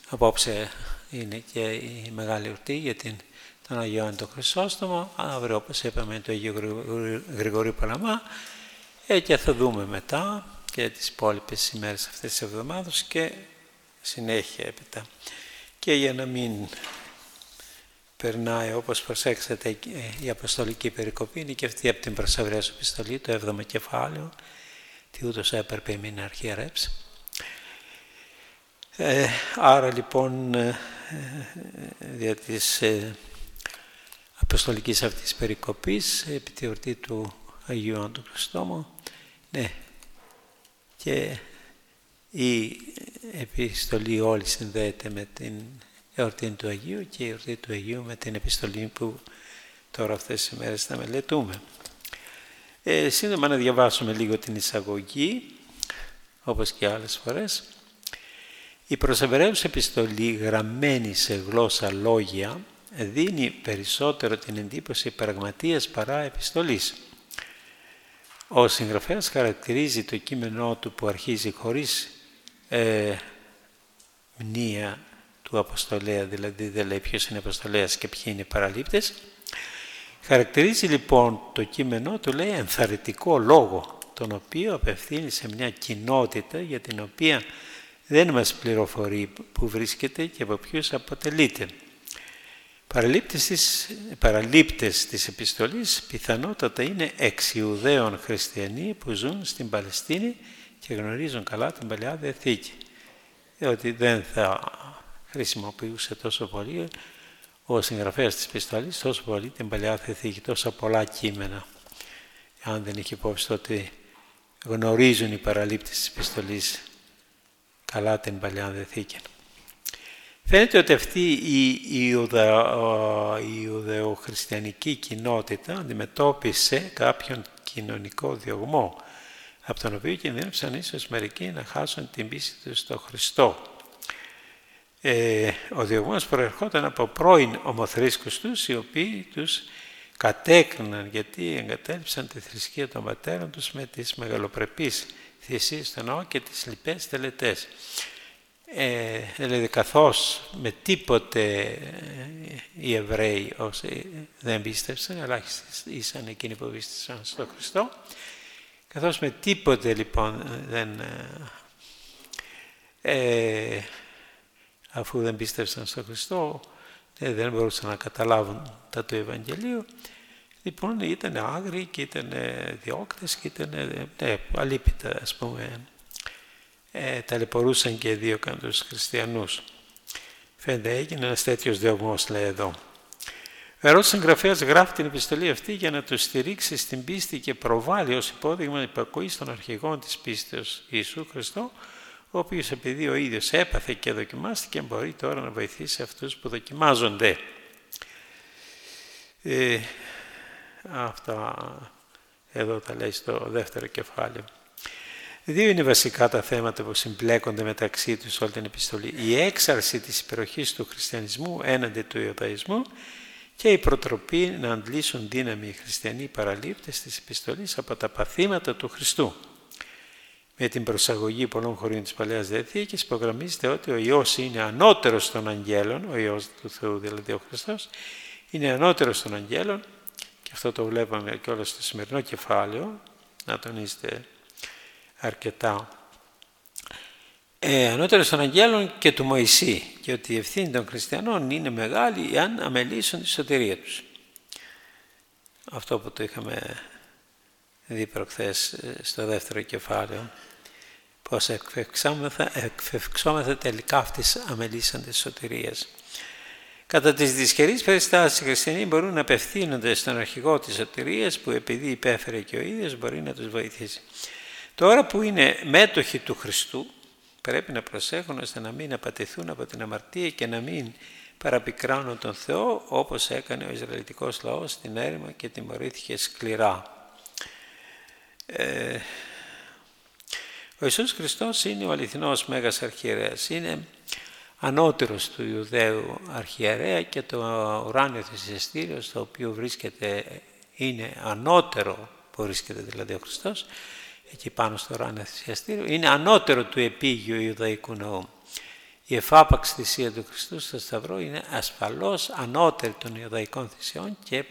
Απόψε είναι και η Μεγάλη Εορτή για τον Αγιο Ιωάννη τον Χρυσόστομο. Αύριο, όπως είπαμε, το Αγίου Γρηγορίου Παλαμά. Και θα δούμε μετά και τις υπόλοιπες ημέρες αυτές της εβδομάδας και συνέχεια έπειτα. Και για να μην περνάει, όπως προσέξατε, η Αποστολική Περικοπή είναι και αυτή από την Προσευρέως Επιστολή, το 7ο κεφάλαιο, τι ούτως έπρεπε μην αρχιερεύσει. Άρα λοιπόν, δια της Αποστολικής αυτής Περικοπής, επί τη εορτή του Αγίου Ιωάννου του Χρυσόστομου, ναι, και η επιστολή όλη συνδέεται με την εορτή του Αγίου και η εορτή του Αγίου με την επιστολή που τώρα αυτές τις ημέρες θα μελετούμε. Σύντομα να διαβάσουμε λίγο την εισαγωγή, όπως και άλλες φορές. Η προς Εβραίους επιστολή, γραμμένη σε γλώσσα λόγια, δίνει περισσότερο την εντύπωση πραγματείας παρά επιστολής. Ο συγγραφέας χαρακτηρίζει το κείμενό του που αρχίζει χωρίς μνήα του αποστολέα, δηλαδή δεν λέει ποιος είναι αποστολέας και ποιοι είναι οι παραλήπτες. Χαρακτηρίζει λοιπόν το κείμενό του, λέει, ενθαρρυντικό λόγο, τον οποίο απευθύνει σε μια κοινότητα για την οποία δεν μας πληροφορεί που βρίσκεται και από ποιους αποτελείται. Παραλήπτες της επιστολής πιθανότατα είναι εξ-Ιουδαίων χριστιανοί που ζουν στην Παλαιστίνη και γνωρίζουν καλά την Παλαιά Διαθήκη. Διότι δεν θα χρησιμοποιούσε τόσο πολύ ο συγγραφέας της επιστολής, τόσο πολύ την Παλαιά Διαθήκη, τόσα πολλά κείμενα. Αν δεν είχε υπόψη ότι γνωρίζουν οι παραλήπτες της επιστολής καλά την Παλαιά Διαθήκη. Φαίνεται ότι αυτή η Ιουδαιοχριστιανική κοινότητα αντιμετώπισε κάποιον κοινωνικό διωγμό, από τον οποίο κινδύνευσαν ίσως μερικοί να χάσουν την πίστη τους στον Χριστό. Ο διωγμός προερχόταν από πρώην ομοθρήσκους τους, οι οποίοι τους κατέκριναν γιατί εγκατέλειψαν τη θρησκεία των πατέρων τους με τις μεγαλοπρεπείς θυσίες στον ναό και τις λοιπές τελετές. Δηλαδή καθώς με τίποτε οι Εβραίοι όσοι δεν πίστευσαν, ελάχιστοι ήσαν εκείνοι που πίστευσαν στον Χριστό, καθώς με τίποτε λοιπόν αφού δεν πίστευσαν στον Χριστό δεν μπορούσαν να καταλάβουν τα του Ευαγγελίου, λοιπόν ήταν άγριοι και ήταν διώκτες και ήταν αλίπητα, ας πούμε, ταλαιπωρούσαν και δίωκαν τους χριστιανούς. Φαίνεται έγινε ένας τέτοιος διωγμός, λέει εδώ. Ο Ιερός Συγγραφέας γράφει την επιστολή αυτή για να τους στηρίξει στην πίστη και προβάλλει ως υπόδειγμα υπακοής των αρχηγών της πίστεως Ιησού Χριστό, ο οποίος επειδή ο ίδιος έπαθε και δοκιμάστηκε, μπορεί τώρα να βοηθήσει αυτούς που δοκιμάζονται. Αυτά εδώ τα λέει στο δεύτερο κεφάλαιο. Δύο είναι βασικά τα θέματα που συμπλέκονται μεταξύ τους όλη την επιστολή. Η έξαρση της υπεροχής του χριστιανισμού έναντι του Ιουδαϊσμού και η προτροπή να αντλήσουν δύναμη οι χριστιανοί παραλήπτες της επιστολής από τα παθήματα του Χριστού. Με την προσαγωγή πολλών χωρίων της Παλαιάς Διαθήκης υπογραμμίζεται ότι ο Υιός είναι ανώτερος των αγγέλων, ο Υιός του Θεού δηλαδή ο Χριστός, είναι ανώτερος των αγγέλων, και αυτό το βλέπαμε και όλο στο σημερινό κεφάλαιο, να τονίζετε αρκετά, ανώτερος των αγγέλων και του Μωυσή, και ότι η ευθύνη των χριστιανών είναι μεγάλη εάν αμελήσουν τη σωτηρία τους. Αυτό που το είχαμε δει προχθές στο δεύτερο κεφάλαιο, πώς εκφευξόμεθα τελικά αυτής αμελήσαντες σωτηρίας. Κατά τις δυσχερείς περιστάσεις οι χριστιανοί μπορούν να απευθύνονται στον αρχηγό της σωτηρίας που επειδή υπέφερε και ο ίδιος μπορεί να τους βοηθήσει. Τώρα που είναι μέτοχοι του Χριστού πρέπει να προσέχουν ώστε να μην απατηθούν από την αμαρτία και να μην παραπικράνουν τον Θεό όπως έκανε ο Ισραηλιτικός λαός στην έρημο και τιμωρήθηκε σκληρά. Ο Ιησούς Χριστός είναι ο αληθινός Μέγας Αρχιερέας. Είναι ανώτερος του Ιουδαίου Αρχιερέα και το ουράνιο θυσιαστήριο στο οποίο βρίσκεται είναι ανώτερο, που βρίσκεται δηλαδή ο Χριστός, εκεί πάνω στο ουράνιο θυσιαστήριο, είναι ανώτερο του επίγειου Ιουδαϊκού ναού. Η εφάπαξ θυσία του Χριστού στο Σταυρό είναι ασφαλώς ανώτερη των Ιουδαϊκών θυσιών και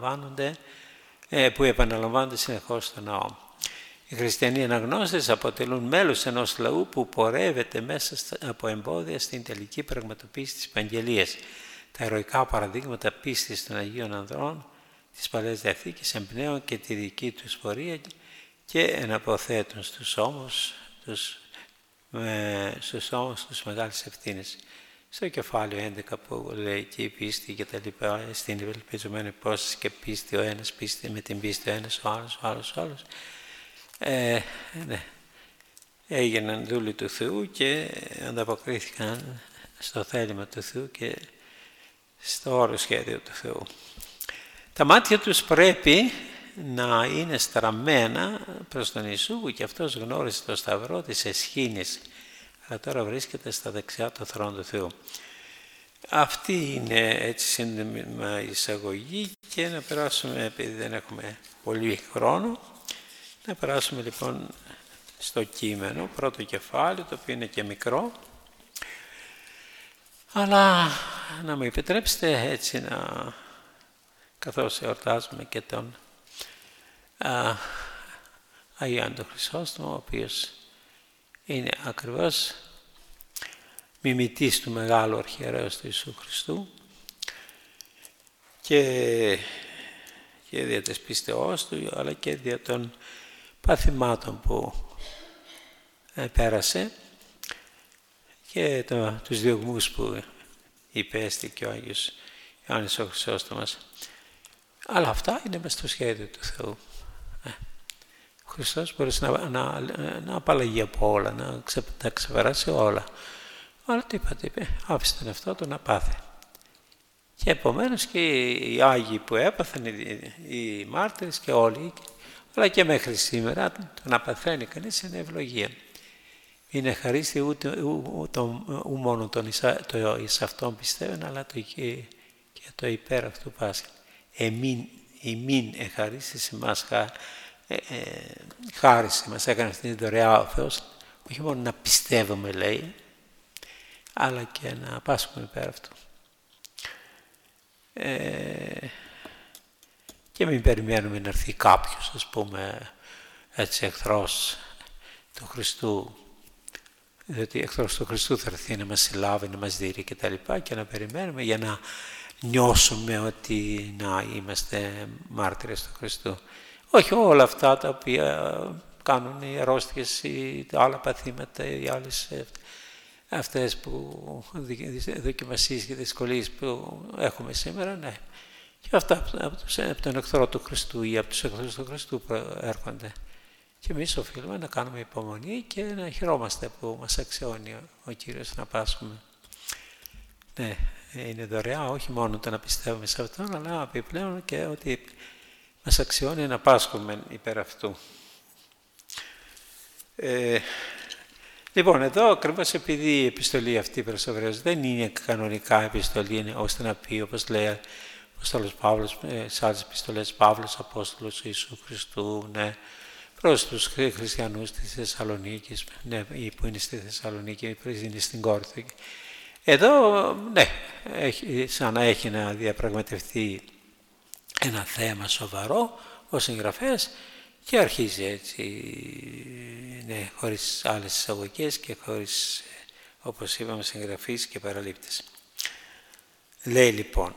που επαναλαμβάνονται συνεχώς στο ναό. Οι χριστιανοί αναγνώστες αποτελούν μέλος ενός λαού που πορεύεται μέσα από εμπόδια στην τελική πραγματοποίηση της Ευαγγελίας. Τα ηρωικά παραδείγματα πίστης των Αγίων Ανδρών της Παλαιάς Διαθήκης εμπνέουν και τη δική τους πορεία και εναποθέτουν στους ώμους τους μεγάλες ευθύνες. Στο κεφάλαιο 11 που λέει και η πίστη και τα λοιπά, στην ευελπιζομένη υπόσταση και πίστη ο ένας, πίστη με την πίστη ο ένας, ο άλλος. Ναι. Έγιναν δούλοι του Θεού και ανταποκρίθηκαν στο θέλημα του Θεού και στο όρο σχέδιο του Θεού. Τα μάτια τους πρέπει να είναι στραμμένα προς τον Ιησού που και αυτός γνώρισε το σταυρό της εσχήνης, αλλά τώρα βρίσκεται στα δεξιά του θρόνου του Θεού. Αυτή είναι έτσι σύντομα εισαγωγή και να περάσουμε, επειδή δεν έχουμε πολύ χρόνο, να περάσουμε λοιπόν στο κείμενο, πρώτο κεφάλαιο, το οποίο είναι και μικρό, αλλά να μου επιτρέψετε έτσι καθώς εορτάζουμε και τον Αγίον τον Χρυσόστομο, ο οποίος είναι ακριβώς μιμητής του Μεγάλου Αρχιερέως του Ιησού Χριστού και δια της πίστεώς του, αλλά και δια των παθημάτων που πέρασε και τους διωγμούς που υπέστη και ο Άγιος Ιωάννης ο Χρυσόστομος. Αλλά αυτά είναι μες στο σχέδιο του Θεού. Ο Χριστός μπορείς να απαλλαγεί από όλα, να ξεπεράσει όλα. Αλλά τι είπε, άφησε τον εαυτό του να πάθει. Και επομένως και οι Άγιοι που έπαθαν, οι μάρτυρες και όλοι, αλλά και μέχρι σήμερα το να παθαίνει κανείς είναι ευλογία. Είναι χαρίστη ούτε μόνο το εις αυτόν πιστεύουν, αλλά και το υπέρ αυτού πάσχει. Εμήν εχαρίστησε μας χάρισε, μας έκανε αυτήν την δωρεά ο Θεός, όχι μόνο να πιστεύουμε λέει, αλλά και να πάσχουμε υπέρ αυτού. Και μην περιμένουμε να έρθει κάποιος, ας πούμε, έτσι εχθρός του Χριστού, διότι εχθρός του Χριστού θα έρθει να μας συλλάβει, να μας δείρει και τα λοιπά και να περιμένουμε για να νιώσουμε ότι να είμαστε μάρτυρες του Χριστού. Όχι όλα αυτά τα οποία κάνουν οι αρρώστιες ή τα άλλα παθήματα ή άλλες αυτές που δοκιμασίες και δυσκολίες που έχουμε σήμερα, ναι. Και αυτά από τον εχθρό του Χριστού ή από τους εχθρούς του Χριστού έρχονται. Και εμείς οφείλουμε να κάνουμε υπομονή και να χαιρόμαστε που μας αξιώνει ο Κύριος να πάσχουμε. Ναι, είναι δωρεά όχι μόνο το να πιστεύουμε σε Αυτόν, αλλά επιπλέον και ότι μας αξιώνει να πάσχουμε υπέρ αυτού. Λοιπόν, εδώ ακριβώς επειδή η επιστολή αυτή προς τους Εβραίους δεν είναι κανονικά επιστολή, είναι ώστε να πει, όπως λέει ο Απόστολος Παύλος, σε άλλες επιστολές, Παύλος, Απόστολος Ιησού Χριστού, ναι, προς τους χριστιανούς της Θεσσαλονίκης, ναι, ή που είναι στη Θεσσαλονίκη, ή που είναι στην Κόρινθο. Εδώ, ναι, σαν να έχει να διαπραγματευτεί ένα θέμα σοβαρό ο συγγραφέας και αρχίζει έτσι, ναι, χωρίς άλλες εισαγωγές και χωρίς, όπως είπαμε, συγγραφείς και παραλήπτες. Λέει λοιπόν,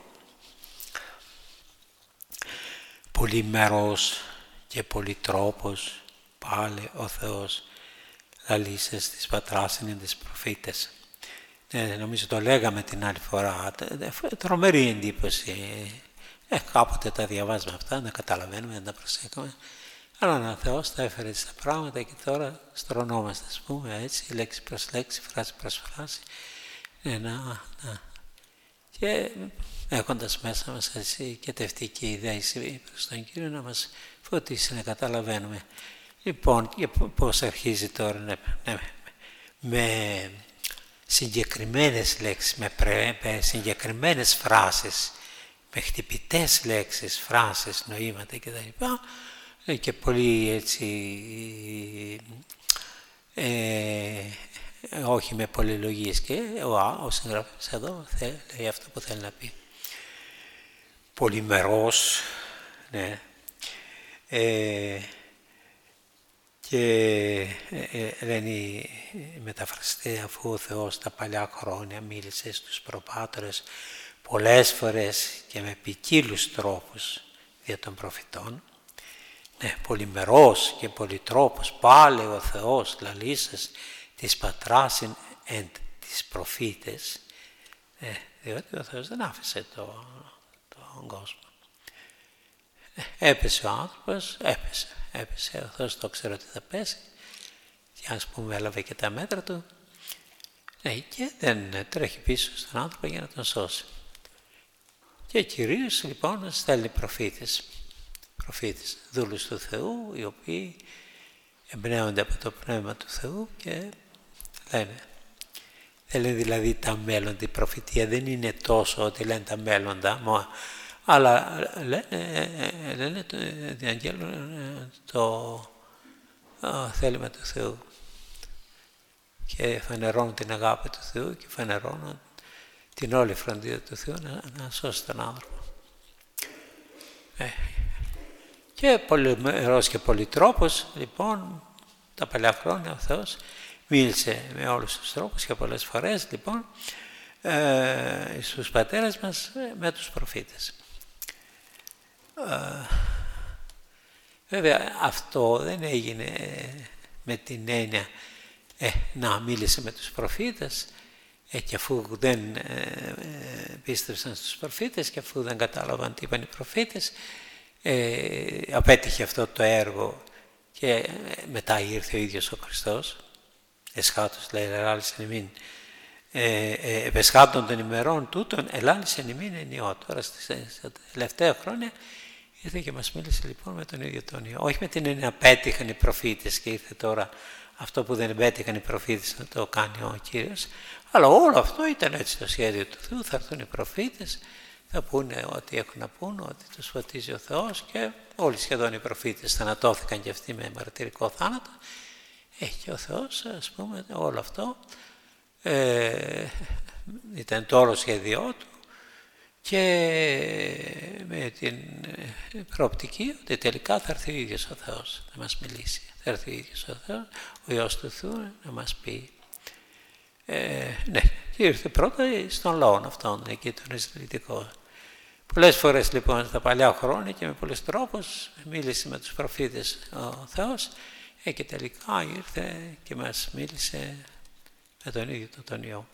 πολυμερός και πολυτρόπος πάλε ο Θεός λαλήσες της πατράς είναι τις προφήτες. Νομίζω το λέγαμε την άλλη φορά, τρομερή εντύπωση. Κάποτε τα διαβάζουμε αυτά, να καταλαβαίνουμε, να τα προσέχουμε. Αλλά ο Θεός τα έφερε στα πράγματα και τώρα στρωνόμαστε, ας πούμε, έτσι, λέξη προς λέξη, φράση προς φράση. Και έχοντας μέσα μας έτσι και τευτική ιδέα προς τον Κύριο να μας φωτίσει, να καταλαβαίνουμε. Λοιπόν, και πώς αρχίζει τώρα με συγκεκριμένες λέξεις, με συγκεκριμένες φράσεις, με χτυπητές λέξεις, φράσεις, νοήματα κτλ. Και πολύ έτσι όχι με πολυλογίες, και ο συγγραφέας εδώ λέει αυτό που θέλει να πει. Πολυμερός, ναι, και λένε οι μεταφραστές, αφού ο Θεός τα παλιά χρόνια μίλησε στους προπάτορες πολλές φορές και με ποικίλους τρόπους δια των προφητών, ναι, πολυμερός και πολυτρόπος πάλε ο Θεός λαλήσας της πατράσιν εν τις προφήτες, διότι ο Θεός δεν άφησε τον κόσμο. Έπεσε ο άνθρωπος, έπεσε, ο Θεός το ξέρει ότι θα πέσει, και ας πούμε έλαβε και τα μέτρα του, ναι, και δεν τρέχει πίσω στον άνθρωπο για να τον σώσει. Και κυρίως λοιπόν στέλνει προφήτες, δούλους του Θεού, οι οποίοι εμπνέονται από το Πνεύμα του Θεού και λένε. Δεν λένε δηλαδή τα μέλλοντα, η προφητεία δεν είναι τόσο ότι λένε τα μέλλοντα, αλλά λένε διαγγέλνουν το θέλημα του Θεού και φανερώνουν την αγάπη του Θεού και φανερώνουν την όλη φροντίδα του Θεού να σώσει τον άνθρωπο. Και πολυμερός και πολυτρόπος, λοιπόν, τα παλιά χρόνια ο Θεός μίλησε με όλους τους τρόπους και πολλές φορές, λοιπόν, στους πατέρες μας με τους προφήτες. Βέβαια αυτό δεν έγινε με την έννοια να μίλησε με τους προφήτες και αφού δεν πίστευσαν στους προφήτες και αφού δεν κατάλαβαν τι είπαν οι προφήτες, απέτυχε αυτό το έργο και μετά ήρθε ο ίδιος ο Χριστός, εσχάτως λέει ελάλησεν ημίν, επεσχάτων των ημερών τούτων ελάλησεν ημίν ενιό. Τώρα στα τελευταία χρόνια ήρθε και μας μίλησε λοιπόν με τον ίδιο τον Υιό. Όχι με την έννοια απέτυχαν οι προφήτες και ήρθε τώρα αυτό που δεν επέτυχαν οι προφήτες να το κάνει ο Κύριος, αλλά όλο αυτό ήταν έτσι το σχέδιο του Θεού. Θα έρθουν οι προφήτες, θα πούνε ό,τι έχουν να πούνε, ότι τους φωτίζει ο Θεός, και όλοι σχεδόν οι προφήτες θανατώθηκαν και αυτοί με μαρτυρικό θάνατο. Και ο Θεός, ας πούμε, όλο αυτό ήταν το όλο σχέδιό του και με την προοπτική ότι τελικά θα έρθει ο ίδιος ο Θεός να μας μιλήσει. Θα έρθει ο ίδιος ο Θεός, ο Υιός του Θεού, να μας πει. Ναι, και ήρθε πρώτα στον λαό αυτόν, εκεί τον Ισραηλιτικό. Πολλές φορές λοιπόν στα παλιά χρόνια και με πολλούς τρόπους μίλησε με τους προφήτες ο Θεός και τελικά ήρθε και μας μίλησε με τον ίδιο τον Υιό.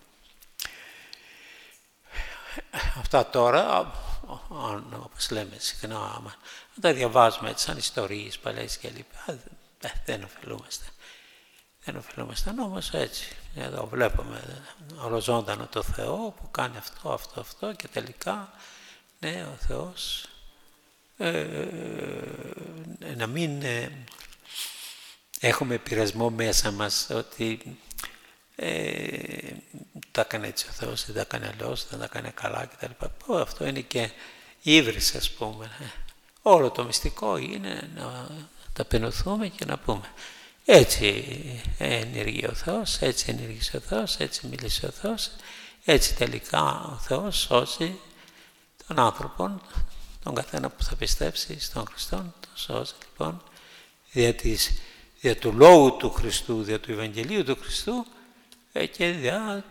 Αυτά τώρα, όπως λέμε συχνά, αν τα διαβάζουμε σαν ιστορίες παλαιές και λοιπά, δεν ωφελούμαστε. Δεν ωφελούμασταν, όμως έτσι. Εδώ βλέπουμε ολοζώντανο το Θεό που κάνει αυτό και τελικά, ναι, ο Θεός να μην έχουμε πειρασμό μέσα μας ότι τα έκανε έτσι ο Θεός, δεν τα έκανε αλλιώς, δεν τα έκανε καλά κτλ. Αυτό είναι και ύβρις, ας πούμε. Όλο το μυστικό είναι να ταπεινωθούμε και να πούμε έτσι ενεργεί ο Θεός, έτσι ενεργήσε ο Θεός, έτσι μίλησε ο Θεός, έτσι τελικά ο Θεός σώζει τον άνθρωπο, τον καθένα που θα πιστέψει στον Χριστό, τον σώζει λοιπόν δια του Λόγου του Χριστού, δια του Ευαγγελίου του Χριστού και δια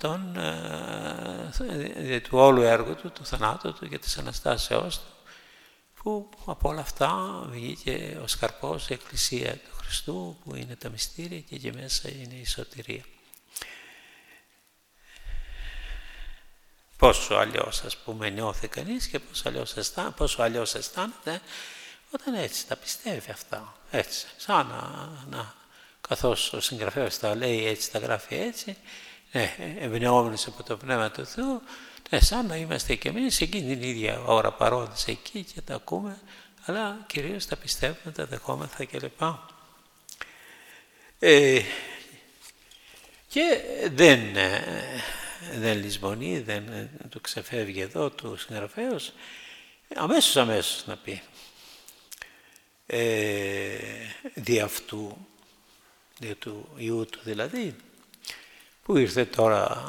του όλου έργου του, του θανάτου του και της Αναστάσεώς του, που από όλα αυτά βγήκε ο σκαρπός, η Εκκλησία του Χριστού, που είναι τα μυστήρια και εκεί μέσα είναι η σωτηρία. Πόσο αλλιώς, ας πούμε, νιώθει κανείς και πόσο αλλιώς αισθάνεται όταν έτσι τα πιστεύει αυτά. Έτσι, σαν καθώς ο συγγραφέας τα λέει έτσι, τα γράφει έτσι, εμπνεόμενος από το Πνεύμα του Θεού, σαν να είμαστε κι εμείς εκείνη την ίδια ώρα παρόντες εκεί και τα ακούμε, αλλά κυρίως τα πιστεύουμε, τα δεχόμεθα κλπ. Και δεν λησμονεί, δεν του ξεφεύγει εδώ του συγγραφέως, αμέσως να πει δι' αυτού, δι' του Υιού του δηλαδή, που ήρθε τώρα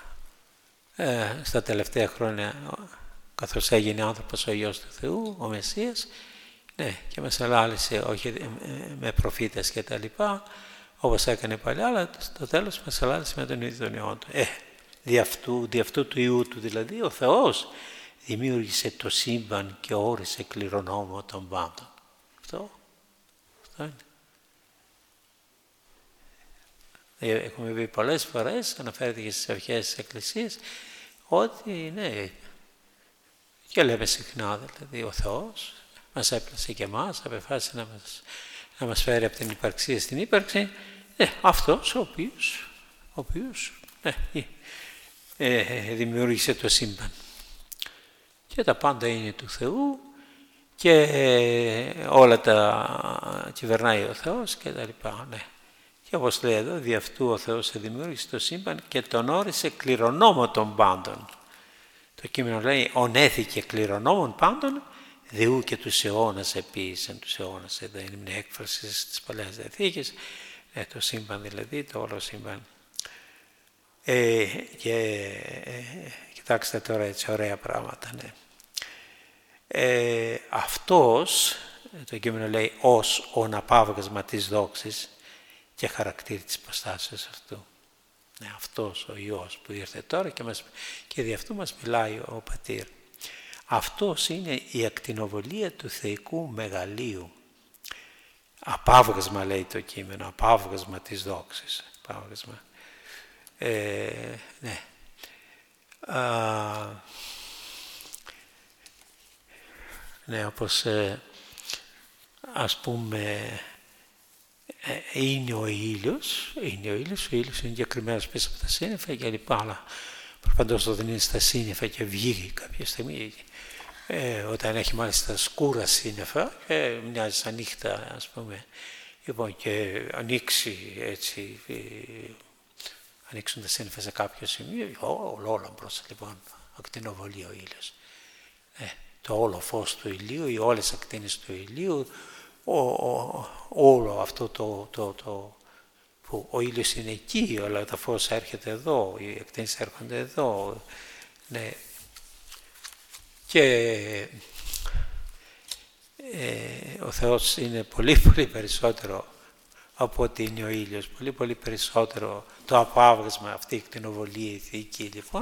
στα τελευταία χρόνια, καθώς έγινε άνθρωπος ο Υιός του Θεού, ο Μεσσίας, ναι, και μας ελάλησε όχι με προφήτες και τα λοιπά, όπως έκανε παλιά, αλλά στο τέλος μας ελάλησε με τον ίδιο τον Υιό του. Δι' αυτού του Υιού του δηλαδή, ο Θεός δημιούργησε το σύμπαν και όρισε κληρονόμο των πάντων. Αυτό είναι. Έχουμε πει πολλές φορές, αναφέρεται και στις αρχές της Εκκλησίας, ότι ναι, και λέμε συχνά δηλαδή, ο Θεός μας έπλασε και εμάς, απεφάσισε να μας φέρει από την υπαρξία στην ύπαρξη, αυτός ο οποίος δημιούργησε το σύμπαν. Και τα πάντα είναι του Θεού και όλα τα κυβερνάει ο Θεός και τα λοιπά, ναι. Και όπως λέει εδώ, δι' αυτού ο Θεός δημιούργησε το σύμπαν και τον όρισε κληρονόμο των πάντων. Το κείμενο λέει, ονέθηκε κληρονόμων πάντων, διού και τους αιώνας επίησαν τους αιώνας. Εδώ είναι μια έκφραση της Παλαιάς Διαθήκης, το σύμπαν δηλαδή, το όλο σύμπαν. Και κοιτάξτε τώρα έτσι ωραία πράγματα, ναι. Αυτός, το κείμενο λέει, ως ο αναπαύγασμα της δόξης και χαρακτήρι της υποστάσεως αυτού. Ναι, αυτός ο Υιός που ήρθε τώρα και δι' αυτού μας μιλάει ο Πατήρ. Αυτός είναι η ακτινοβολία του θεϊκού μεγαλείου. Απάβγασμα λέει το κείμενο, απάβγασμα της δόξης. Απάβγασμα. Ναι. Ναι, όπως ας πούμε είναι ο ήλιος, ο ήλιος είναι εγκεκριμένος πίσω από τα σύννεφα και λοιπά, αλλά προφανώς δεν είναι στα σύννεφα και βγει κάποια στιγμή, όταν έχει μάλιστα σκούρα σύννεφα και μοιάζει σαν νύχτα, ας πούμε, λοιπόν, και ανοίξει έτσι, ανοίξουν τα σύννεφα σε κάποιο σημείο, όλο μπροστά, λοιπόν, ακτινοβολεί ο ήλιος. Το όλο φως του ηλίου, οι όλες ακτίνες του ηλίου, όλο αυτό που ο ήλιος είναι εκεί, αλλά το φως έρχεται εδώ, οι ακτίνες έρχονται εδώ. Ναι. Και ο Θεός είναι πολύ πολύ περισσότερο από ότι είναι ο ήλιος, πολύ πολύ περισσότερο το απάβγασμα, αυτή η κτηνοβολία, η θεϊκή λοιπόν,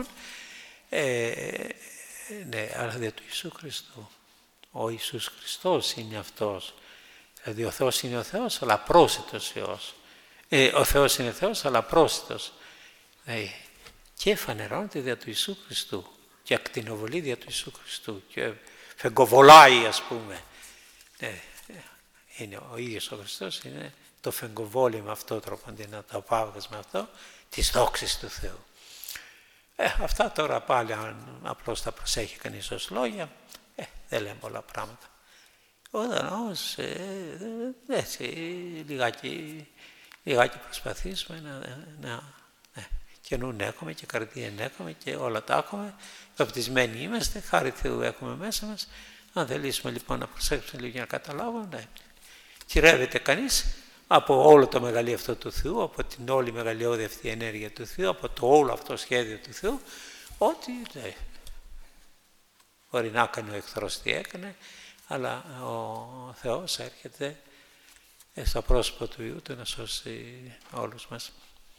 ναι, αλλά δια του Ιησού Χριστού. Ο Ιησούς Χριστός είναι αυτός. Δηλαδή ο Θεός είναι ο Θεός, αλλά πρόσιτος Υιός. Ο Θεός είναι Θεός, αλλά πρόσιτος. Και φανερώνεται δια του Ιησού Χριστού. Και ακτινοβολεί δια του Ιησού Χριστού. Και φεγκοβολάει, ας πούμε. Είναι ο ίδιος ο Χριστός, είναι το φεγκοβόλι με αυτό τρόπο, το απάβγασμα αυτό, της δόξης του Θεού. Αυτά τώρα πάλι, αν απλώς τα προσέχει κανείς ως λόγια, δεν λέμε πολλά πράγματα. Όταν όμως έτσι λιγάκι προσπαθήσουμε και νου έχουμε και καρδία έχουμε και όλα τα έχουμε, βαπτισμένοι είμαστε, χάρη Θεού έχουμε μέσα μας. Αν θελήσουμε λοιπόν να προσέξουμε λίγο για να καταλάβουμε, κυρεύεται κανείς από όλο το μεγαλείο αυτό του Θεού, από την όλη μεγαλειώδη αυτή ενέργεια του Θεού, από το όλο αυτό σχέδιο του Θεού, ότι μπορεί να κάνει ο εχθρός τι έκανε, αλλά ο Θεός έρχεται στο πρόσωπο του Υιού Του να σώσει όλους μας.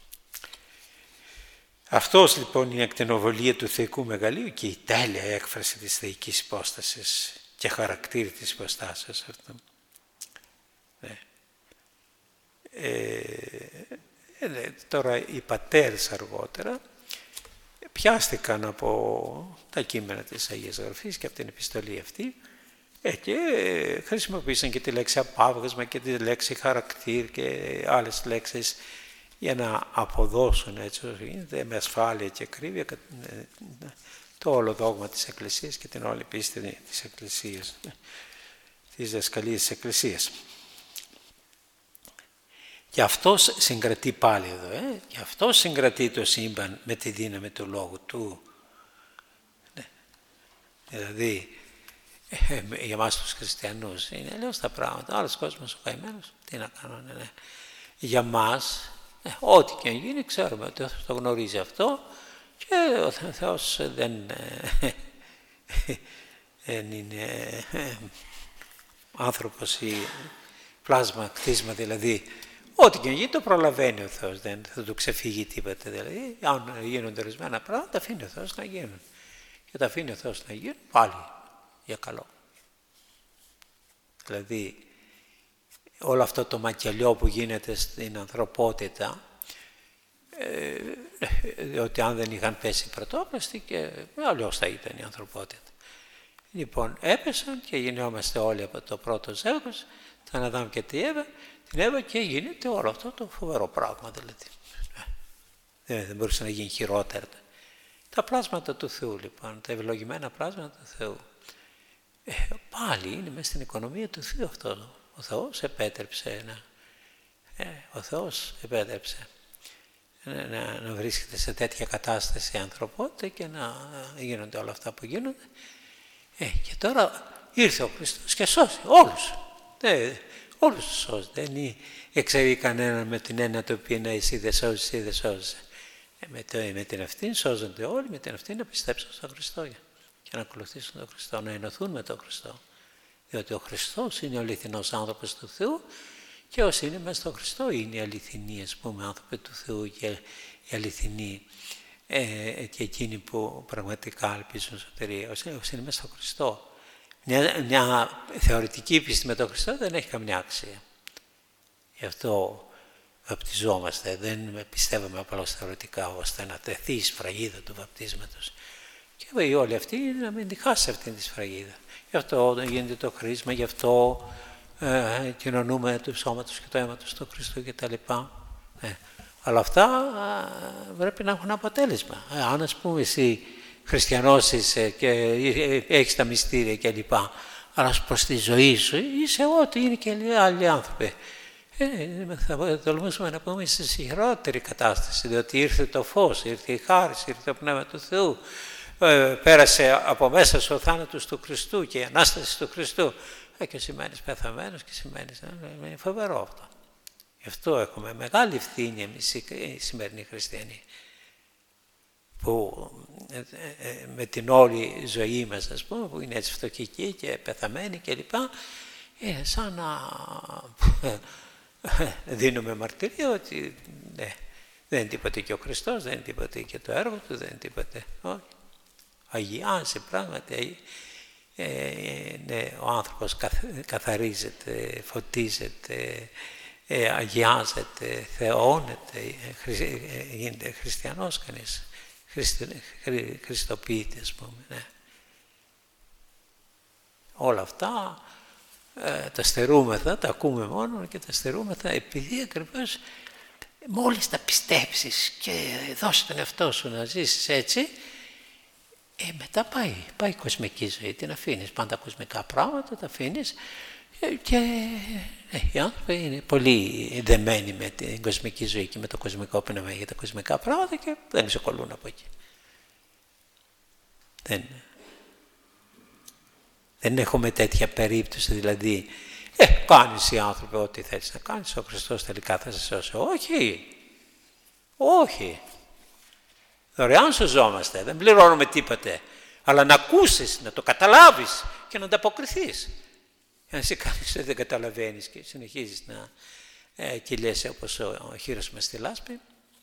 Αυτός λοιπόν είναι η ακτινοβολία του θεϊκού μεγαλείου και η τέλεια έκφραση της θεϊκής υπόστασης και χαρακτήρι της υπόστασης αυτού. Τώρα οι πατέρες αργότερα πιάστηκαν από τα κείμενα της Αγίας Γραφής και από την επιστολή αυτή και χρησιμοποίησαν και τη λέξη απάβγασμα και τη λέξη χαρακτήρ και άλλες λέξεις για να αποδώσουν έτσι όσο γίνεται με ασφάλεια και ακρίβεια το όλο δόγμα της Εκκλησίας και την όλη πίστη της Εκκλησίας, της διδασκαλίας της Εκκλησίας. Και αυτός συγκρατεί πάλι εδώ, και αυτός συγκρατεί το σύμπαν με τη δύναμη του λόγου του. Δηλαδή, για εμάς τους χριστιανούς είναι αλλιώς τα πράγματα. Άλλος κόσμος ο καημένος, τι να κάνουν. Για μας Ό,τι και αν γίνει, ξέρουμε ότι ο Θεός το γνωρίζει αυτό και ο Θεός δεν είναι άνθρωπος ή πλάσμα, κτίσμα δηλαδή. Ό,τι και αν γίνει το προλαβαίνει ο Θεός, δεν θα του ξεφύγει τίποτα. Δηλαδή, αν γίνονται ορισμένα πράγματα, τα αφήνει ο Θεός να γίνουν. Και τα αφήνει ο Θεός να γίνουν πάλι για καλό. Δηλαδή, όλο αυτό το μακελιό που γίνεται στην ανθρωπότητα, ότι αν δεν είχαν πέσει πρωτόπλαστοι και αλλιώς θα ήταν η ανθρωπότητα. Λοιπόν, έπεσαν και γινόμαστε όλοι από το πρώτο ζεύγος, τον Αδάμ και την Εύα και γίνεται όλο αυτό το φοβερό πράγμα δηλαδή. Δεν μπορούσε να γίνει χειρότερα. Τα πλάσματα του Θεού λοιπόν, τα ευλογημένα πλάσματα του Θεού. Πάλι είναι μέσα στην οικονομία του Θεού αυτό. Ο Θεός επέτρεψε να βρίσκεται σε τέτοια κατάσταση η ανθρωπότητα και να γίνονται όλα αυτά που γίνονται. Και τώρα ήρθε ο Χριστός και σώζει όλους. Όλους τους σώζει. Δεν εξαιρεί κανέναν με την έννοια το οποίο είναι εσύ δεν σώζεις, εσύ δεν σώζεις. Με την αυτήν σώζονται όλοι, με την αυτήν να πιστέψουν στον Χριστό και να ακολουθήσουν τον Χριστό, να ενωθούν με τον Χριστό. Διότι ο Χριστός είναι ο αληθινός άνθρωπος του Θεού και όσοι είναι μέσα στον Χριστό είναι οι αληθινοί, ας πούμε, άνθρωποι του Θεού και οι αληθινοί και εκείνοι που πραγματικά ελπίζουν σωτηρία. Όσοι είναι μέσα στον Χριστό. Μια θεωρητική πίστη με τον Χριστό δεν έχει καμιά αξία. Γι' αυτό βαπτιζόμαστε, δεν πιστεύουμε απλώς θεωρητικά ώστε να τεθεί η σφραγίδα του βαπτίσματος. Και όλοι αυτοί είναι να μην τη χάσει αυτή τη σφραγίδα. Γι' αυτό γίνεται το χρήσμα, γι' αυτό κοινωνούμε του σώματος και το αίματος του Χριστού κτλ. Αλλά αυτά πρέπει να έχουν αποτέλεσμα. Αν ας πούμε εσύ χριστιανός είσαι και έχεις τα μυστήρια κλπ. Αλλά προς τη ζωή σου είσαι ό,τι είναι και άλλοι άνθρωποι. Θα τολμούσαμε να πούμε σε χειρότερη κατάσταση, διότι ήρθε το φως, ήρθε η χάρις, ήρθε το Πνεύμα του Θεού. Πέρασε από μέσα σου ο θάνατος του Χριστού και η Ανάσταση του Χριστού. Και σημαίνεις πεθαμένος και σημαίνεις, είναι φοβερό αυτό. Γι' αυτό έχουμε μεγάλη ευθύνη εμείς οι σημερινοί χριστιανοί, που με την όλη ζωή μας, ας πούμε, που είναι έτσι φτωχική και πεθαμένη κλπ. Σαν να δίνουμε μαρτυρία ότι δεν είναι τίποτε και ο Χριστός, δεν είναι τίποτε και το έργο του, δεν είναι τίποτε. Όχι. Αγιάζει πράγματι. Ο άνθρωπος καθαρίζεται, φωτίζεται, αγιάζεται, θεώνεται, γίνεται χριστιανός κανείς, χριστοποιείται ας πούμε. Ναι. Όλα αυτά τα στερούμεθα, τα ακούμε μόνο και τα στερούμεθα επειδή ακριβώς μόλις τα πιστέψεις και δώσεις τον εαυτό σου να ζήσεις έτσι, μετά πάει η κοσμική ζωή, την αφήνεις, πάντα κοσμικά πράγματα τα αφήνεις και οι άνθρωποι είναι πολύ δεμένοι με την κοσμική ζωή και με το κοσμικό πνεύμα για τα κοσμικά πράγματα και δεν ξεκολλούν από εκεί. Δεν έχουμε τέτοια περίπτωση, δηλαδή κάνεις οι άνθρωποι ό,τι θέλεις να κάνεις, ο Χριστός τελικά θα σε σώσει. Όχι. Δωρεάν σωζόμαστε, δεν πληρώνουμε τίποτε. Αλλά να ακούσεις, να το καταλάβεις και να ανταποκριθείς. Αν εσύ κάνεις δεν καταλαβαίνεις και συνεχίζεις να κυλιέσαι όπως ο χείρος μες στη λάσπη.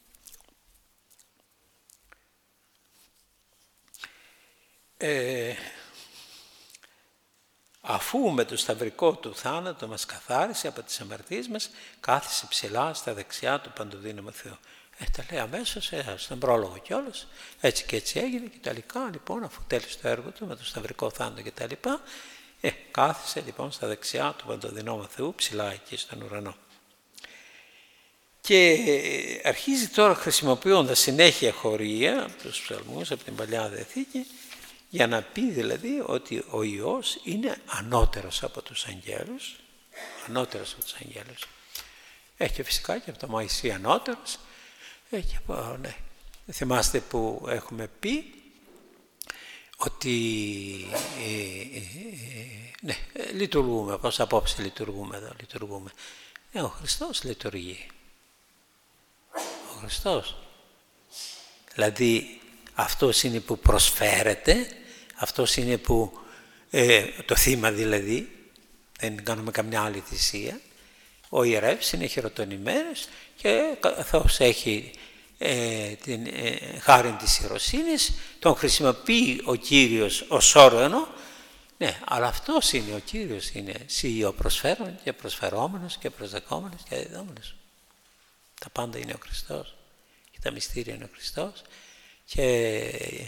Αφού με το σταυρικό του θάνατο μας καθάρισε από τις αμαρτίες μας, κάθισε ψηλά στα δεξιά του παντοδύναμου Θεού. Τα λέει αμέσως, στον πρόλογο κιόλας, έτσι και έτσι έγινε και τελικά λοιπόν αφού τέλειωσε το έργο του με το σταυρικό θάνατο και τα λοιπά, κάθισε λοιπόν στα δεξιά του παντοδυνάμου Θεού ψηλά εκεί στον ουρανό. Και αρχίζει τώρα χρησιμοποιώντας συνέχεια χωρία από τους ψαλμούς, από την Παλιά Διαθήκη, για να πει δηλαδή ότι ο Υιός είναι ανώτερος από τους αγγέλους, ανώτερος από τους αγγέλους. Και φυσικά και από το Μωυσή ανώτερος. Θυμάστε που έχουμε πει ότι λειτουργούμε, όπως απόψε λειτουργούμε εδώ, ο Χριστός λειτουργεί. ο Χριστός. Δηλαδή αυτός είναι που προσφέρεται, αυτός είναι που το θύμα δηλαδή, δεν κάνουμε καμιά άλλη θυσία. Ο ιερεύς είναι χειροτονημένος και καθώς έχει την χάρη της ιεροσύνης, τον χρησιμοποιεί ο Κύριος ως όργανο. Ναι, αλλά αυτός είναι ο Κύριος, είναι ο προσφέρον και προσφερόμενος και προσδεκόμενος και διδόμενος. Τα πάντα είναι ο Χριστός και τα μυστήρια είναι ο Χριστός και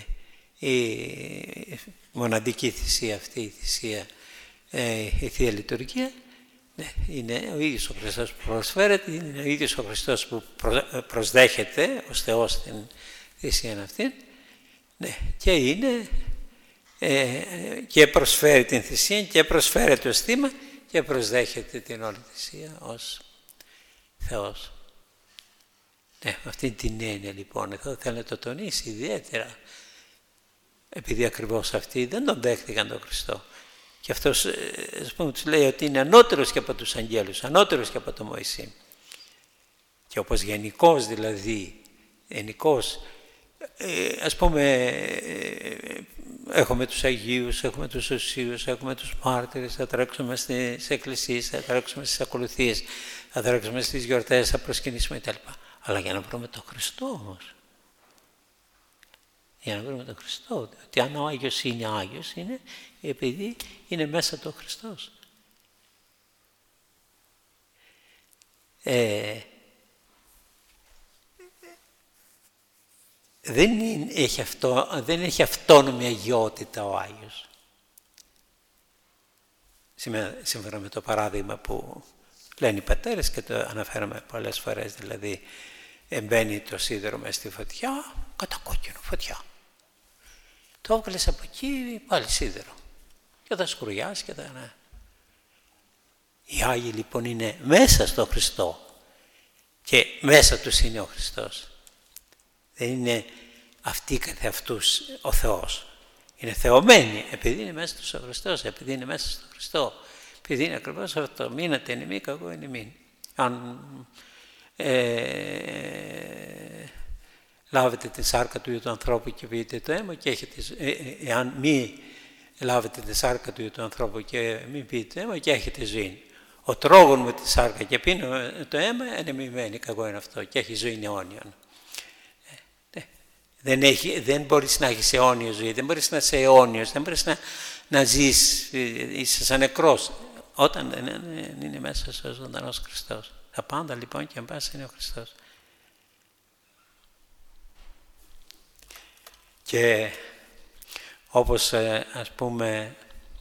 η μοναδική θυσία αυτή, η θυσία, η Θεία Λειτουργία, ναι, είναι ο ίδιος ο Χριστός που προσφέρεται, είναι ο ίδιος ο Χριστός που προσδέχεται ως Θεός την θυσία αυτή, ναι, και είναι και προσφέρει την θυσία και προσφέρεται ως θύμα και προσδέχεται την όλη θυσία ως Θεός. Ναι, αυτή την έννοια λοιπόν εδώ θέλω να το τονίσει ιδιαίτερα, επειδή ακριβώς αυτοί δεν τον δέχτηκαν τον Χριστό. Και αυτός, ας πούμε, τους λέει ότι είναι ανώτερος και από τους αγγέλους, ανώτερος και από τον Μωυσή. Και όπως γενικώς δηλαδή, ας πούμε, έχουμε τους Αγίους, έχουμε τους Οσίους, έχουμε τους μάρτυρες, θα τρέξουμε στις εκκλησίες, θα τρέξουμε στις ακολουθίες, θα τρέξουμε στις γιορτές, θα προσκυνήσουμε κτλ. Αλλά για να βρούμε τον Χριστό όμως. Για να βρούμε τον Χριστό. Ότι αν ο Άγιος είναι Άγιος, είναι επειδή είναι μέσα του ο Χριστός. Δεν έχει αυτόνομη αγιότητα ο Άγιος. Σύμφωνα με το παράδειγμα που λένε οι πατέρες και το αναφέραμε πολλές φορές, δηλαδή μπαίνει το σίδερο μέσα στη φωτιά, κατακόκκινο φωτιά. Το έβγαλες από εκεί πάλι σίδερο και θα σκουριάσει και θα... Ναι. Οι Άγιοι λοιπόν είναι μέσα στο Χριστό και μέσα τους είναι ο Χριστός. Δεν είναι αυτοί καθ' αυτούς ο Θεός. Είναι θεωμένοι επειδή είναι μέσα τους ο Χριστός, επειδή είναι μέσα στο Χριστό. Επειδή είναι ακριβώς αυτό, μείνατε εν ημί, κακό εν ημίν. Αν λάβετε την σάρκα του Υιού του ανθρώπου και πείτε το αίμα και έχετε, εάν μη λάβετε την σάρκα του Υιού του ανθρώπου και μην πείτε το αίμα και έχετε ζωή. Ο τρόγων με τη σάρκα και πίνω το αίμα είναι μη μένει, κακό είναι αυτό και έχει ζωή αιώνιον. Δεν μπορείς να έχεις αιώνιο ζωή, δεν μπορείς να είσαι αιώνιος, δεν μπορείς να ζεις, είσαι σαν νεκρός, όταν δεν είναι μέσα στο ζωντανός Χριστός. Τα πάντα λοιπόν και μέσα είναι ο Χριστός. Και όπως ας πούμε,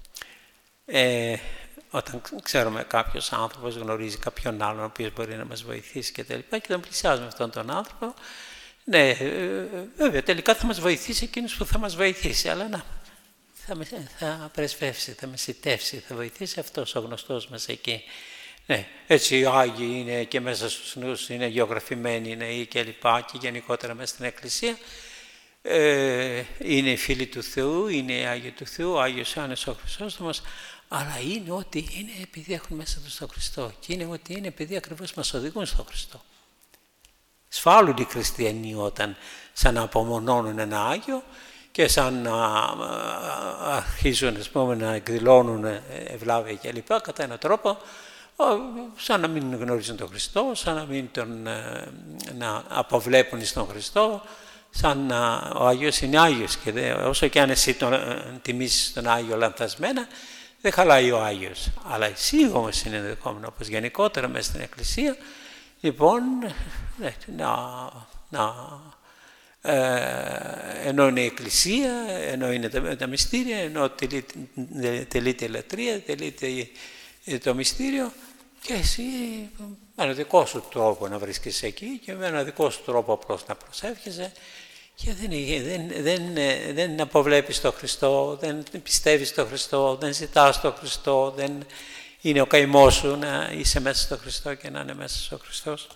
όταν ξέρουμε κάποιος άνθρωπος γνωρίζει κάποιον άλλον ο οποίος μπορεί να μας βοηθήσει και τα λοιπά και τον πλησιάζουμε αυτόν τον άνθρωπο, ναι, βέβαια τελικά θα μας βοηθήσει εκείνος που θα μας βοηθήσει, αλλά να, θα πρεσβεύσει, θα μεσητεύσει, θα βοηθήσει αυτός ο γνωστός μας εκεί. Ναι, έτσι οι Άγιοι είναι και μέσα στους νους, είναι γεωγραφημένοι νέοι και λοιπά και γενικότερα μέσα στην Εκκλησία. Είναι οι φίλοι του Θεού, είναι οι Άγιοι του Θεού, ο Άγιος Ιωάννης ο Χρυσόστομος, αλλά είναι ότι είναι επειδή έχουν μέσα τους τον Χριστό και είναι ότι είναι επειδή ακριβώς μας οδηγούν στον Χριστό. Σφάλουν οι χριστιανοί όταν σαν να απομονώνουν ένα Άγιο και σαν να αρχίζουν ας πούμε, να εκδηλώνουν ευλάβεια κλπ. Κατά έναν τρόπο σαν να μην γνωρίζουν τον Χριστό, σαν να μην να αποβλέπουν στον Χριστό, σαν να ο Άγιος είναι Άγιος και όσο και αν εσύ τον τιμήσεις τον Άγιο λανθασμένα, δεν χαλάει ο Άγιος. Αλλά εσύ όμως είναι ενδεχόμενο, όπως γενικότερα μέσα στην Εκκλησία, λοιπόν, ενώ είναι η Εκκλησία, ενώ είναι τα μυστήρια, ενώ τελείται η λατρεία, τελείται το μυστήριο και εσύ με ένα δικό σου τρόπο να βρίσκεσαι εκεί και με ένα δικό σου τρόπο απλώς να προσεύχεσαι και δεν αποβλέπεις τον Χριστό, δεν πιστεύεις τον Χριστό, δεν ζητάς τον Χριστό, δεν είναι ο καημός σου να είσαι μέσα στον Χριστό και να είναι μέσα στον Χριστός.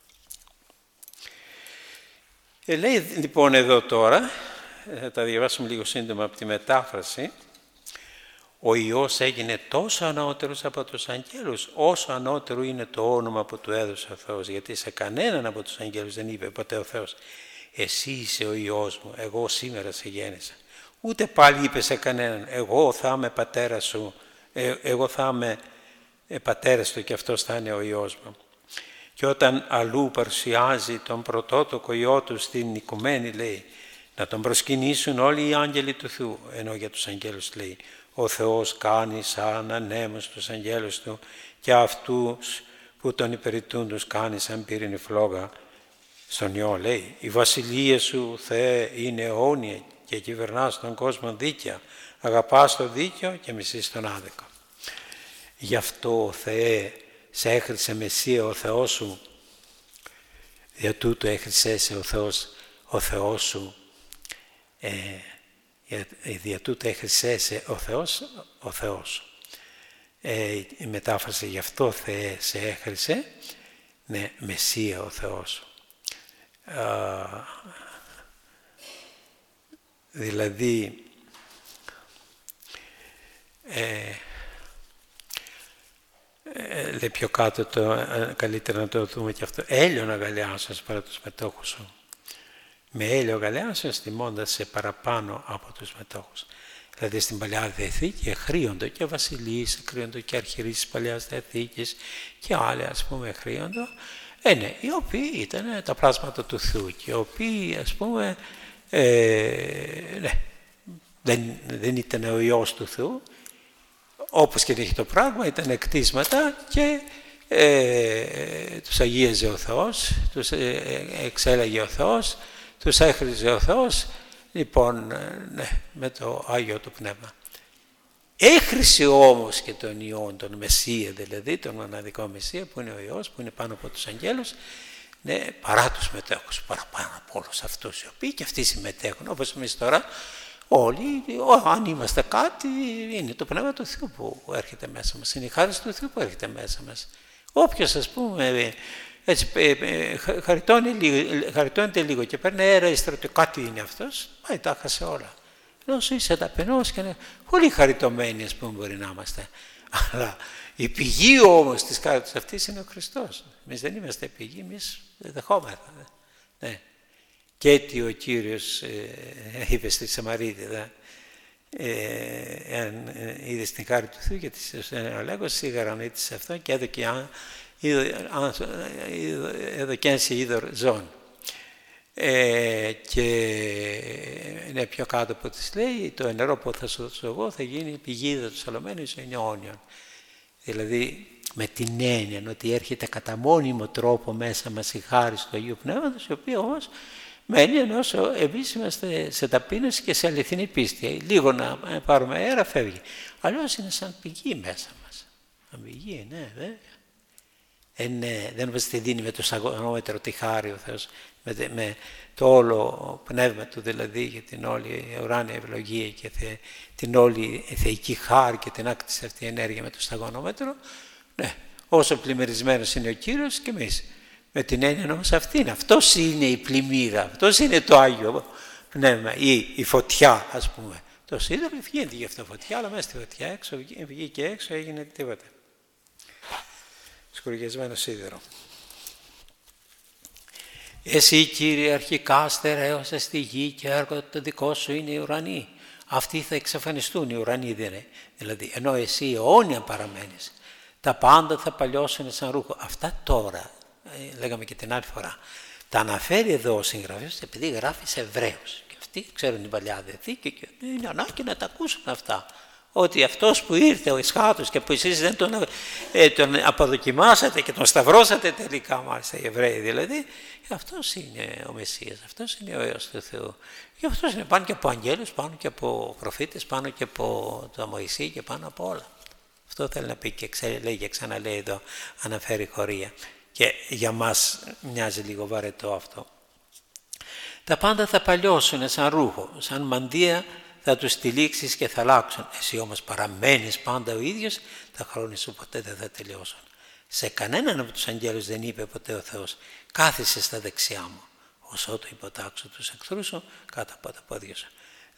Λέει λοιπόν εδώ τώρα, θα τα διαβάσουμε λίγο σύντομα από τη μετάφραση, Ο Υιός έγινε τόσο ανώτερος από τους αγγέλους, όσο ανώτερο είναι το όνομα που του έδωσε ο Θεός. Γιατί σε κανέναν από τους αγγέλους δεν είπε ποτέ ο Θεός «Εσύ είσαι ο Υιός μου, εγώ σήμερα σε γέννησα». Ούτε πάλι είπε σε κανέναν «Εγώ θα είμαι πατέρας σου, εγώ θα είμαι πατέρας του και αυτός θα είναι ο Υιός μου». Και όταν αλλού παρουσιάζει τον πρωτότοκο Υιό του στην οικουμένη, λέει να τον προσκυνήσουν όλοι οι άγγελοι του Θεού, ενώ για τους αγγέλους λέει «Ο Θεός κάνει σαν ανέμους τους αγγέλους του και αυτούς που τον υπηρετούν τους κάνει σαν πύρινη φλόγα». Στον Υιό λέει «Η βασιλεία σου, Θεέ, είναι αιώνια και κυβερνάς τον κόσμο δίκαια, αγαπάς το δίκαιο και μισείς τον άδικο». Γι' αυτό, Θεέ, σε έχρισε Μεσσία ο Θεός σου, για τούτο έχρισε σε ο Θεός σου, για τούτο έχρισε σε ο Θεός σου. Η μετάφραση «γι' αυτό, Θεέ, σε έχρισε», ναι, Μεσσία ο Θεός σου. Δηλαδή, λέει πιο κάτω, καλύτερα να το δούμε και αυτό. «Έλειον αγκαλιάσας παρά τους μετόχους σου». Με έλειο αγκαλιάσας τιμώντας σε παραπάνω από τους μετόχους. Δηλαδή στην Παλιά Διαθήκη χρήοντο και βασιλείς, χρήοντο και αρχιερείς της Παλιάς Διαθήκης και άλλοι, ας πούμε, χρήοντο. Ναι, οι οποίοι ήταν τα πλάσματα του Θεού και οι οποίοι, ας πούμε, ναι, δεν ήταν ο Υιός του Θεού, όπως και έχει το πράγμα, ήταν κτίσματα και τους αγίαζε ο Θεός, τους εξέλαγε ο Θεός, τους έχριζε ο Θεός, λοιπόν, ναι, με το Άγιο του Πνεύμα. Έχρισε όμως και τον Υιόν, τον Μεσσία δηλαδή, τον μοναδικό Μεσσία που είναι ο Υιός, που είναι πάνω από τους αγγέλους, ναι, παρά τους μετέχους, παραπάνω από όλους αυτούς οι οποίοι και αυτοί συμμετέχουν, όπως εμείς τώρα όλοι, αν είμαστε κάτι, είναι το Πνεύμα του Θεού που έρχεται μέσα μας, είναι η χάρη του Θεού που έρχεται μέσα μας. Όποιος, ας πούμε, έτσι, χαριτώνεται λίγο και παίρνει αέρα ύστερα ότι κάτι είναι αυτός, πάει, τα χάσε όλα. Όσο είσαι ταπεινός και είναι πολύ χαριτωμένοι, ας πούμε, μπορεί να είμαστε. Αλλά η πηγή όμως της χάριτας αυτής είναι ο Χριστός. Εμείς δεν είμαστε πηγή, εμείς δεχόμεθα. Ναι. Και έτσι ο Κύριος είπε στη Σαμαρίτιδα, εάν είδες την χάρη του Θεού, γιατί ο λέγος σίγαραν σε αυτό και έδωκε ένση είδωρ ζών. Και είναι πιο κάτω που της λέει, το νερό που θα σου δώσω εγώ θα γίνει πηγή του σαλωμένου είναι αιώνιον. Δηλαδή με την έννοια ότι έρχεται κατά μόνιμο τρόπο μέσα μας η χάρη του Αγίου Πνεύματος, η οποία όμως μένει ενώ εμείς είμαστε σε ταπείνωση και σε αληθινή πίστη. Λίγο να πάρουμε αέρα φεύγει. Αλλιώς είναι σαν πηγή μέσα μας. Σαν πηγή, ναι, βέβαια. Δεν μας τη δίνει με το σαγονόμετρο τη χάρη ο Θεός, με το όλο πνεύμα του δηλαδή για την όλη ουράνια ευλογία και την όλη θεϊκή χάρη και την άκτηση αυτή ενέργεια με το σταγονόμετρο. Ναι, όσο πλημμυρισμένος είναι ο Κύριος και εμείς. Με την έννοια όμως αυτή είναι. Αυτός είναι η πλημμύρα, αυτός είναι το Άγιο Πνεύμα ή η φωτιά, ας πούμε. Το σίδερο βγαίνει γι' αυτό φωτιά, αλλά μέσα στη φωτιά έξω, βγήκε έξω, έγινε τίποτα. Σκουριασμένο σίδερο. Εσύ, Κύριε, αρχικά στερέωσες στη γη και έργο το δικό σου είναι οι ουρανοί. Αυτοί θα εξαφανιστούν, οι ουρανοί δεν είναι. Δηλαδή, ενώ εσύ αιώνια παραμένεις, τα πάντα θα παλιώσουν σαν ρούχο. Αυτά τώρα, λέγαμε και την άλλη φορά, τα αναφέρει εδώ ο συγγραφέας επειδή γράφει σε Εβραίους. Και αυτοί ξέρουν την Παλιά Διαθήκη και είναι ανάγκη να τα ακούσουν αυτά. Ότι αυτός που ήρθε ο Ισχάτος και που εσείς δεν τον αποδοκιμάσατε και τον σταυρώσατε τελικά, μάλιστα οι Εβραίοι δηλαδή, αυτός είναι ο Μεσσίας, αυτός είναι ο Υιός του Θεού. Και αυτός είναι πάνω και από αγγέλους, πάνω και από προφήτες, πάνω και από το Μωυσή και πάνω από όλα. Αυτό θέλει να πει και λέει και ξαναλέει εδώ, αναφέρει χωρία. Και για μας μοιάζει λίγο βαρετό αυτό. Τα πάντα θα παλιώσουν σαν ρούχο, σαν μανδύα θα τους τυλίξεις και θα αλλάξουν. Εσύ όμως παραμένεις πάντα ο ίδιος, τα χρόνια σου ποτέ δεν θα τελειώσουν. Σε κανέναν από τους αγγέλους δεν είπε ποτέ ο Θεός, κάθισε στα δεξιά μου, όσο το υποτάξω τους εχθρούς σου κάτω από τα πόδια σου.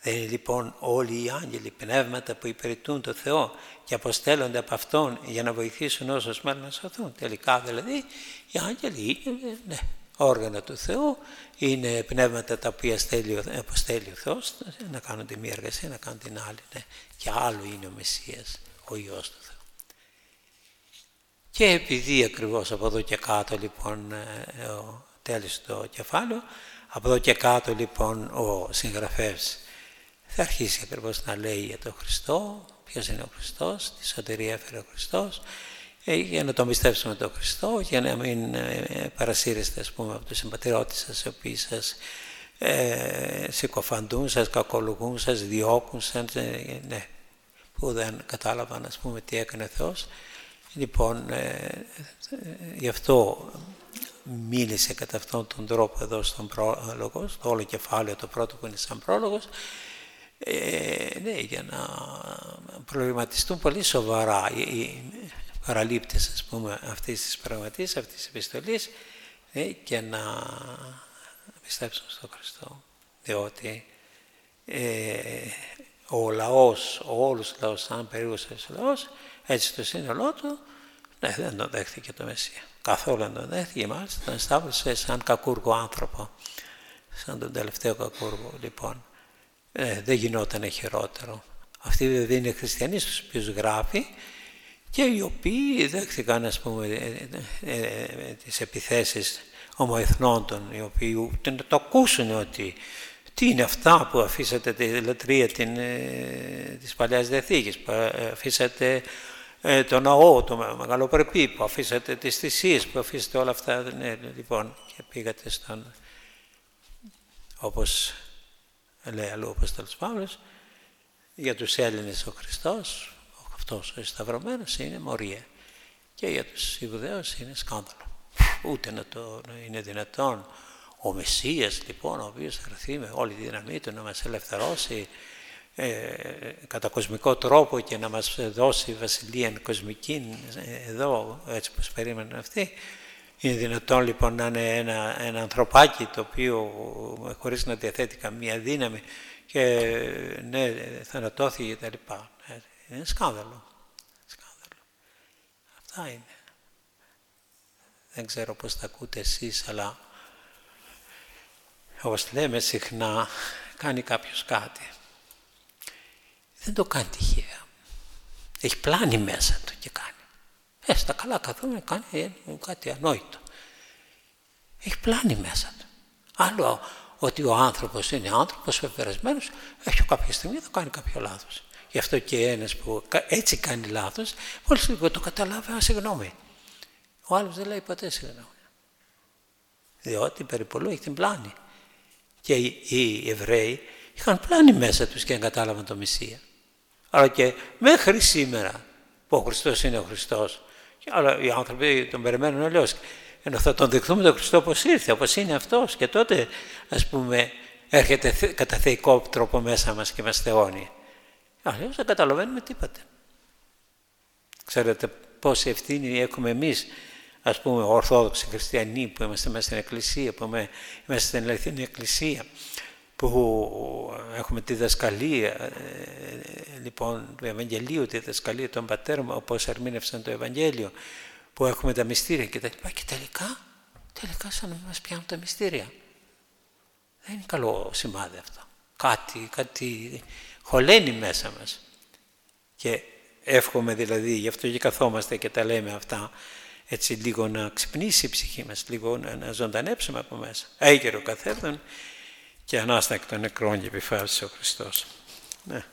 Δεν είναι λοιπόν όλοι οι άγγελοι πνεύματα που υπηρετούν το Θεό και αποστέλλονται από Αυτόν για να βοηθήσουν όσους μάλλον να σωθούν? Τελικά δηλαδή οι άγγελοι είναι όργανα του Θεού, είναι πνεύματα τα οποία αποστέλει ο Θεός να κάνουν τη μία εργασία, να κάνουν την άλλη. Ναι. Και άλλο είναι ο Μεσσίας, ο Υιός του Θεού. Και επειδή ακριβώς από εδώ και κάτω λοιπόν τέλειωσε το κεφάλαιο, από εδώ και κάτω λοιπόν ο συγγραφέας θα αρχίσει ακριβώς να λέει για τον Χριστό, ποιος είναι ο Χριστός, τι σωτηρία έφερε ο Χριστός, για να τον πιστέψουμε τον Χριστό, για να μην παρασύρεστε ας πούμε από τους συμπατριώτες σας, οι οποίοι σας συκοφαντούν, σας κακολογούν, σας διώκουν, ναι, που δεν κατάλαβαν ας πούμε τι έκανε ο Θεός. Λοιπόν, γι' αυτό μίλησε κατά αυτόν τον τρόπο εδώ στον πρόλογο, στο όλο κεφάλαιο το πρώτο που είναι σαν πρόλογος, ναι, για να προβληματιστούν πολύ σοβαρά οι παραλήπτες ας πούμε αυτής της πραγματής, αυτής της επιστολής, και να πιστέψουν στον Χριστό, διότι ο λαός, όλος ο λαός, σαν περίπτωση ο λαός, έτσι το σύνολό του, ναι, δεν τον δέχτηκε το Μεσσία. Καθόλου δεν τον δέχτηκε, μάλιστα τον σταύρωσε σαν κακούργο άνθρωπο, σαν τον τελευταίο κακούργο. Λοιπόν, δεν γινόταν χειρότερο. Αυτοί βέβαια είναι χριστιανοί στους οποίους γράφει και οι οποίοι δέχτηκαν ας πούμε τις επιθέσεις ομοεθνών των, οι οποίοι ούτε να το ακούσουν ότι τι είναι αυτά που αφήσατε τη λατρεία της Παλαιάς Διαθήκης, που αφήσατε το ναό, το μεγαλοπρεπή, που αφήσατε τις θυσίες, που αφήσατε όλα αυτά. Ναι, λοιπόν, και πήγατε στον, όπως λέει αλλού ο Απόστολος Παύλος, για τους Έλληνες ο Χριστός, αυτός ο σταυρωμένος, είναι μορία. Και για τους Ιουδαίους είναι σκάνδαλο. Ούτε να το είναι δυνατόν ο Μεσσίας, λοιπόν, ο οποίος θα έρθει με όλη τη δύναμή του να μας ελευθερώσει κατά κοσμικό τρόπο και να μας δώσει βασιλεία κοσμική εδώ, έτσι όπως περίμεναν αυτοί. Είναι δυνατόν λοιπόν να είναι ένα ανθρωπάκι το οποίο χωρίς να διαθέτει καμία δύναμη και ναι, θανατώθηκε και τα λοιπά. Είναι σκάνδαλο. Αυτά είναι. Δεν ξέρω πώς τα ακούτε εσείς, αλλά όπως λέμε συχνά, κάνει κάποιος κάτι. Δεν το κάνει τυχαία. Έχει πλάνη μέσα του και κάνει. Στα καλά καθόλου κάνει κάτι ανόητο. Έχει πλάνη μέσα του. Άλλο ότι ο άνθρωπος είναι άνθρωπος πεπερασμένος, έχει κάποια στιγμή θα κάνει κάποιο λάθος. Γι' αυτό και ένας που έτσι κάνει λάθος, μόλις το καταλάβει, συγγνώμη. Ο άλλος δεν λέει ποτέ συγγνώμη. Διότι περί πολλού έχει την πλάνη. Και οι Εβραίοι είχαν πλάνη μέσα τους και δεν κατάλαβαν το Μεσσία. Αλλά και μέχρι σήμερα που ο Χριστός είναι ο Χριστός, αλλά οι άνθρωποι τον περιμένουν αλλιώς. Ενώ θα τον δεχθούμε τον Χριστό όπως ήρθε, όπως είναι αυτός, και τότε ας πούμε έρχεται κατά θεϊκό τρόπο μέσα μας και μας θεώνει. Αλλιώς δεν καταλαβαίνουμε τίποτα. Ξέρετε πόση ευθύνη έχουμε εμείς, ας πούμε, ορθόδοξοι χριστιανοί που είμαστε μέσα στην Εκκλησία, που είμαστε στην αληθινή Εκκλησία, που έχουμε τη διδασκαλία, λοιπόν, του Ευαγγελίου, τη διδασκαλία των πατέρων, όπως ερμήνευσαν το Ευαγγέλιο, που έχουμε τα μυστήρια και τα λοιπά, και τελικά σαν να μας πιάνουν τα μυστήρια. Δεν είναι καλό σημάδι αυτό. Κάτι χωλαίνει μέσα μας. Και εύχομαι δηλαδή, γι' αυτό και καθόμαστε και τα λέμε αυτά, έτσι λίγο να ξυπνήσει η ψυχή μας, λίγο να ζωντανέψουμε από μέσα. Έγερο καθέδων και ανάστα εκ των νεκρών και επιφάσισε ο Χριστός. Ναι.